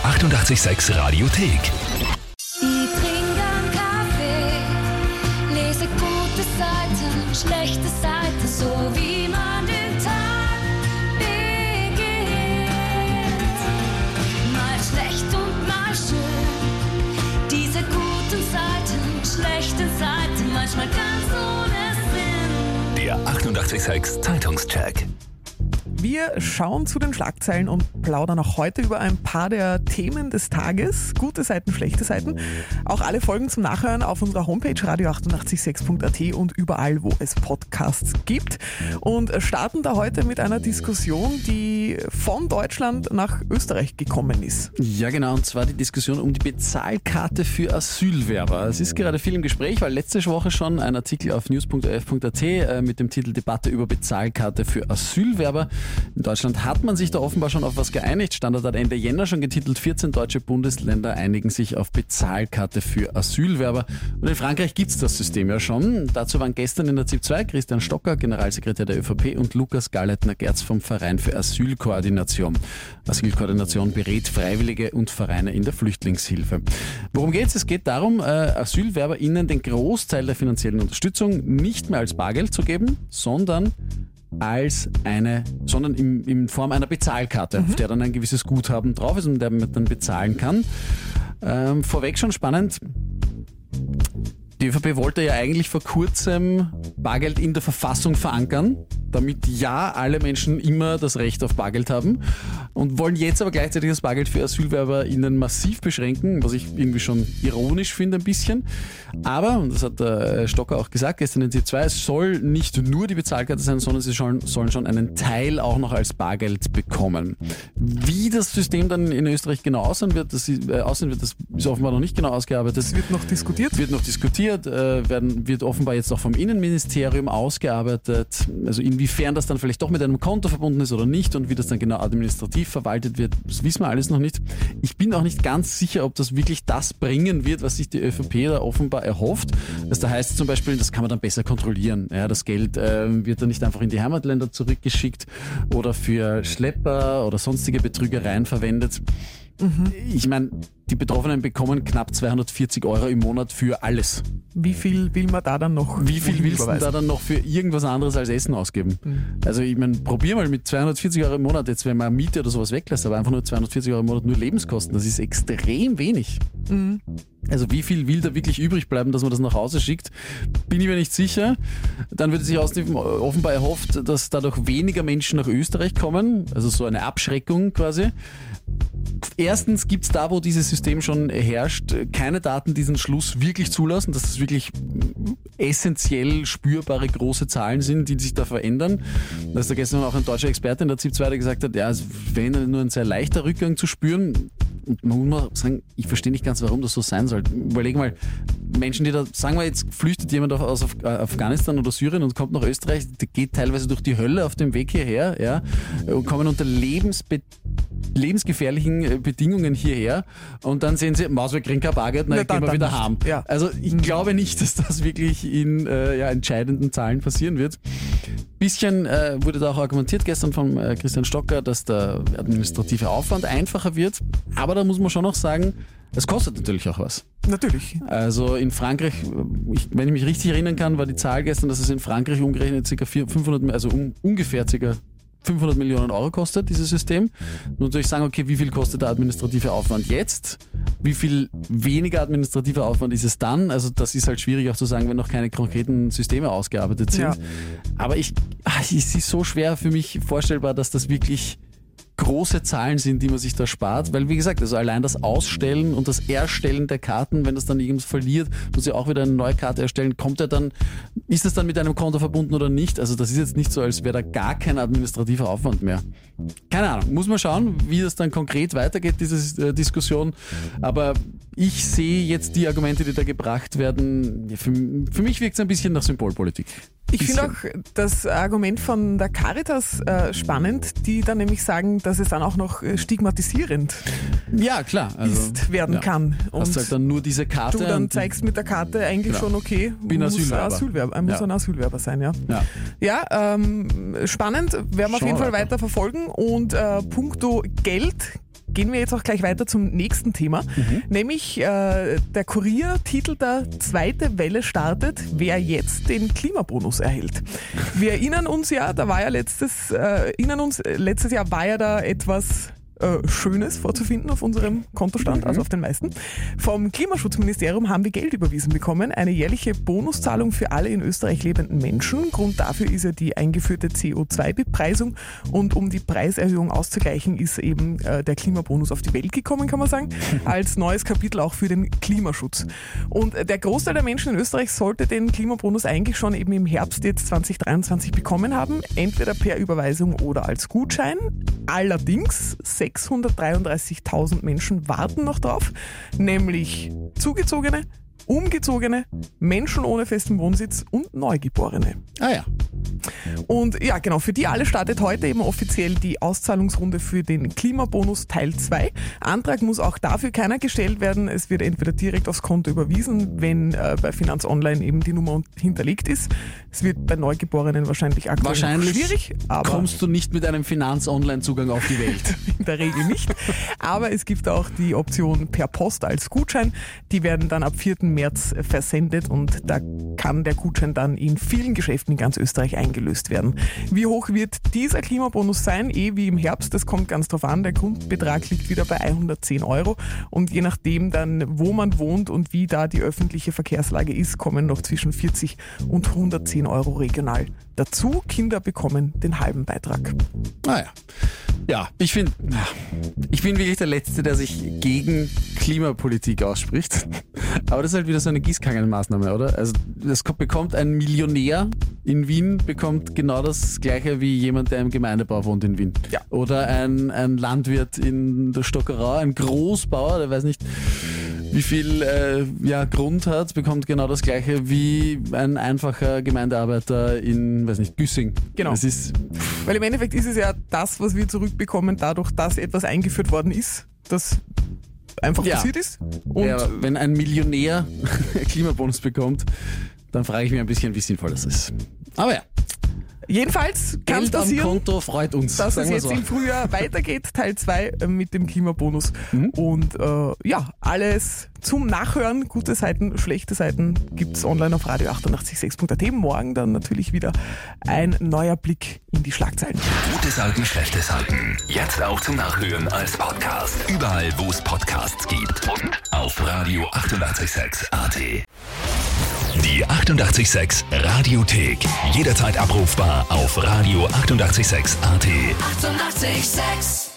886 Radiothek. Ich trinke einen Kaffee, lese gute Seiten, schlechte Seiten, so wie man den Tag beginnt. Mal schlecht und mal schön, diese guten Seiten, schlechten Seiten, manchmal ganz ohne Sinn. Der 886 Zeitungscheck. Wir schauen zu den Schlagzeilen und plaudern auch heute über ein paar der Themen des Tages. Gute Seiten, schlechte Seiten. Auch alle Folgen zum Nachhören auf unserer Homepage radio886.at und überall, wo es Podcasts gibt. Und starten da heute mit einer Diskussion, die von Deutschland nach Österreich gekommen ist. Ja genau, und zwar die Diskussion um die Bezahlkarte für Asylwerber. Es ist gerade viel im Gespräch, weil letzte Woche schon ein Artikel auf news.of.at mit dem Titel Debatte über Bezahlkarte für Asylwerber. In Deutschland hat man sich da offenbar schon auf was geeinigt. Standard hat Ende Jänner schon getitelt, 14 deutsche Bundesländer einigen sich auf Bezahlkarte für Asylwerber. Und in Frankreich gibt es das System ja schon. Dazu waren gestern in der ZIP 2 Christian Stocker, Generalsekretär der ÖVP, und Lukas Gallleitner-Gerz vom Verein für Asylkoordination. Asylkoordination berät Freiwillige und Vereine in der Flüchtlingshilfe. Worum geht's? Es geht darum, AsylwerberInnen den Großteil der finanziellen Unterstützung nicht mehr als Bargeld zu geben, sondern in Form einer Bezahlkarte, auf der dann ein gewisses Guthaben drauf ist und der man dann bezahlen kann. Vorweg schon spannend. Die ÖVP wollte ja eigentlich vor kurzem Bargeld in der Verfassung verankern, damit ja alle Menschen immer das Recht auf Bargeld haben, und wollen jetzt aber gleichzeitig das Bargeld für AsylwerberInnen massiv beschränken, was ich irgendwie schon ironisch finde ein bisschen. Aber, und das hat der Stocker auch gesagt gestern in ZIP 2, es soll nicht nur die Bezahlkarte sein, sondern sie sollen schon einen Teil auch noch als Bargeld bekommen. Wie das System dann in Österreich genau aussehen wird, das ist offenbar noch nicht genau ausgearbeitet. Das wird noch diskutiert. Wird offenbar jetzt auch vom Innenministerium ausgearbeitet. Also inwiefern das dann vielleicht doch mit einem Konto verbunden ist oder nicht und wie das dann genau administrativ verwaltet wird, das wissen wir alles noch nicht. Ich bin auch nicht ganz sicher, ob das wirklich das bringen wird, was sich die ÖVP da offenbar erhofft. Das da heißt zum Beispiel, das kann man dann besser kontrollieren. Ja, das Geld wird dann nicht einfach in die Heimatländer zurückgeschickt oder für Schlepper oder sonstige Betrügereien verwendet. Ich meine, die Betroffenen bekommen knapp 240 € im Monat für alles. Wie viel will man da dann noch? Wie viel willst du da dann noch für irgendwas anderes als Essen ausgeben? Also ich meine, probier mal mit 240 € im Monat, jetzt wenn man Miete oder sowas weglässt, aber einfach nur 240 € im Monat nur Lebenskosten, das ist extrem wenig. Also wie viel will da wirklich übrig bleiben, dass man das nach Hause schickt, bin ich mir nicht sicher. Dann wird sich offenbar erhofft, dass dadurch weniger Menschen nach Österreich kommen, also so eine Abschreckung quasi. Erstens gibt es da, wo dieses System schon herrscht, keine Daten, die diesen Schluss wirklich zulassen, dass das wirklich essentiell spürbare große Zahlen sind, die sich da verändern. Da ist da gestern auch ein deutscher Experte in der ZIP 2, der gesagt hat, ja, es wäre nur ein sehr leichter Rückgang zu spüren. Und man muss mal sagen, ich verstehe nicht ganz, warum das so sein soll. Überleg mal, Menschen, die da, sagen wir jetzt, flüchtet jemand aus Afghanistan oder Syrien und kommt nach Österreich, der geht teilweise durch die Hölle auf dem Weg hierher, ja, und kommen unter lebensgefährlichen Bedingungen hierher und dann sehen sie, wir kriegen kein Bargeld, gehen wir wieder heim. Ja. Also ich glaube nicht, dass das wirklich in entscheidenden Zahlen passieren wird. Bisschen wurde da auch argumentiert gestern von Christian Stocker, dass der administrative Aufwand einfacher wird, aber da muss man schon noch sagen, es kostet natürlich auch was. Natürlich. Also in Frankreich, wenn ich mich richtig erinnern kann, war die Zahl gestern, dass es in Frankreich umgerechnet ungefähr ca. 500 Millionen € kostet, dieses System. Und natürlich sagen, okay, wie viel kostet der administrative Aufwand jetzt? Wie viel weniger administrativer Aufwand ist es dann? Also das ist halt schwierig auch zu sagen, wenn noch keine konkreten Systeme ausgearbeitet sind. Ja. Aber es ist so schwer für mich vorstellbar, dass das wirklich große Zahlen sind, die man sich da spart, weil wie gesagt, also allein das Ausstellen und das Erstellen der Karten, wenn das dann irgendwas verliert, muss ich auch wieder eine neue Karte erstellen, ist das dann mit einem Konto verbunden oder nicht? Also das ist jetzt nicht so, als wäre da gar kein administrativer Aufwand mehr. Keine Ahnung, muss man schauen, wie das dann konkret weitergeht, diese Diskussion, aber ich sehe jetzt die Argumente, die da gebracht werden, für mich wirkt es ein bisschen nach Symbolpolitik. Ich finde auch das Argument von der Caritas spannend, die dann nämlich sagen, dass es dann auch noch stigmatisierend werden kann. Und hast halt dann nur diese Karte. Du dann zeigst mit der Karte eigentlich schon, okay, muss ein Asylwerber sein. Ja, spannend, werden wir auf jeden Fall weiter verfolgen. Und puncto Geld gehen wir jetzt auch gleich weiter zum nächsten Thema. Nämlich der Kurier titelt da: Zweite Welle startet, wer jetzt den Klimabonus erhält. Wir erinnern uns ja, letztes Jahr war ja da etwas Schönes vorzufinden auf unserem Kontostand, also auf den meisten. Vom Klimaschutzministerium haben wir Geld überwiesen bekommen, eine jährliche Bonuszahlung für alle in Österreich lebenden Menschen. Grund dafür ist ja die eingeführte CO2-Bepreisung, und um die Preiserhöhung auszugleichen, ist eben der Klimabonus auf die Welt gekommen, kann man sagen, als neues Kapitel auch für den Klimaschutz. Und der Großteil der Menschen in Österreich sollte den Klimabonus eigentlich schon eben im Herbst jetzt 2023 bekommen haben, entweder per Überweisung oder als Gutschein. Allerdings 633.000 Menschen warten noch drauf, nämlich Zugezogene, Umgezogene, Menschen ohne festen Wohnsitz und Neugeborene. Ah ja. Und ja, genau, für die alle startet heute eben offiziell die Auszahlungsrunde für den Klimabonus Teil 2. Antrag muss auch dafür keiner gestellt werden. Es wird entweder direkt aufs Konto überwiesen, wenn bei Finanz Online eben die Nummer hinterlegt ist. Es wird bei Neugeborenen wahrscheinlich aktuell noch schwierig. Aber kommst du nicht mit einem Finanz-Online-Zugang auf die Welt. In der Regel nicht. Aber es gibt auch die Option per Post als Gutschein. Die werden dann ab 4. März versendet, und da kann der Gutschein dann in vielen Geschäften in ganz Österreich eingelöst werden. Wie hoch wird dieser Klimabonus sein? Wie im Herbst, das kommt ganz drauf an. Der Grundbetrag liegt wieder bei 110 €, und je nachdem dann, wo man wohnt und wie da die öffentliche Verkehrslage ist, kommen noch zwischen 40 und 110 € regional dazu. Kinder bekommen den halben Beitrag. Naja. Ja, ich bin wirklich der Letzte, der sich gegen Klimapolitik ausspricht. Aber das ist halt wieder so eine Gießkannenmaßnahme, oder? Also das bekommt ein Millionär in Wien, bekommt genau das Gleiche wie jemand, der im Gemeindebau wohnt in Wien. Ja. Oder ein Landwirt in der Stockerau, ein Großbauer, der weiß nicht, wie viel Grund hat, bekommt genau das Gleiche wie ein einfacher Gemeindearbeiter in, weiß nicht, Güssing. Genau. Weil im Endeffekt ist es ja das, was wir zurückbekommen, dadurch, dass etwas eingeführt worden ist, das einfach passiert ist. Und wenn ein Millionär Klimabonus bekommt, dann frage ich mich ein bisschen, wie sinnvoll das ist. Aber ja. Jedenfalls kann es Geld am passieren, Konto freut uns. dass es jetzt im Frühjahr weitergeht, Teil 2 mit dem Klimabonus. Und alles zum Nachhören, gute Seiten, schlechte Seiten, gibt's online auf radio886.at. Morgen dann natürlich wieder ein neuer Blick in die Schlagzeilen. Gute Seiten, schlechte Seiten. Jetzt auch zum Nachhören als Podcast. Überall, wo es Podcasts gibt. Und auf radio886.at. Die 88,6 Radiothek. Jederzeit abrufbar auf radio886.at. 88,6.